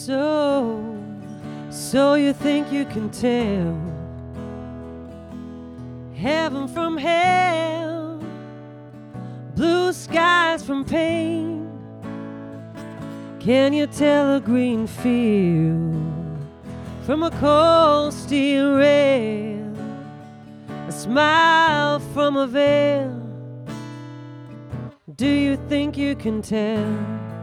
So you think you can tell heaven from hell, blue skies from pain? Can you tell a green field from a cold steel rail, a smile from a veil? Do you think you can tell?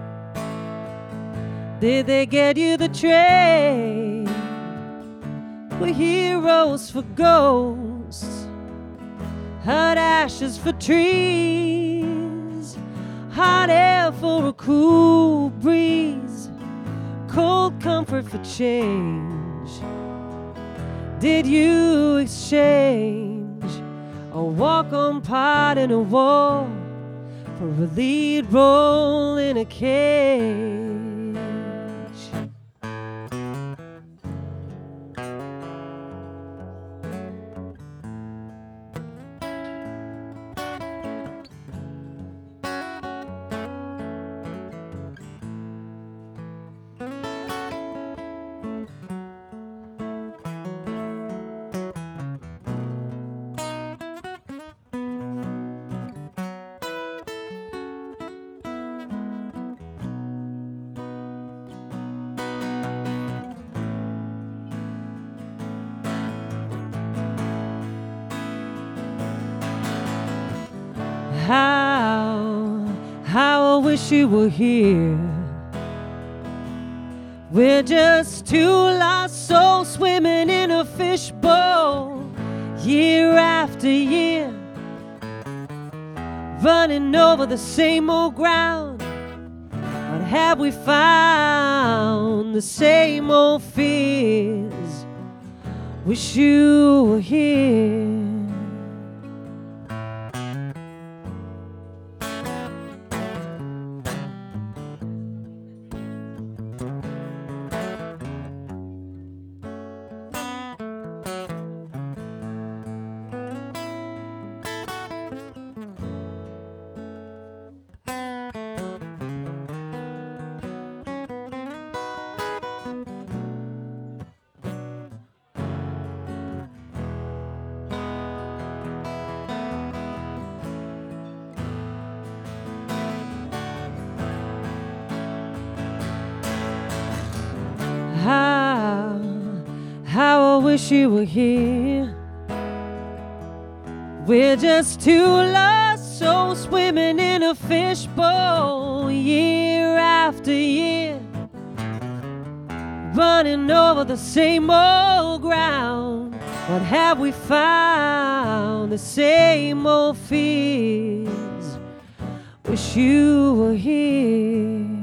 Did they get you the trade? We're heroes for ghosts, hot ashes for trees, hot air for a cool breeze, cold comfort for change. Did you exchange a walk-on part in a war for a lead role in a cage? How I wish you were here. We're just two lost souls swimming in a fishbowl, year after year, running over the same old ground. What have we found? The same old fears. Wish you were here. How I wish you were here. We're just two lost souls swimming in a fishbowl, year after year, running over the same old ground. What have we found? The same old fears. Wish you were here.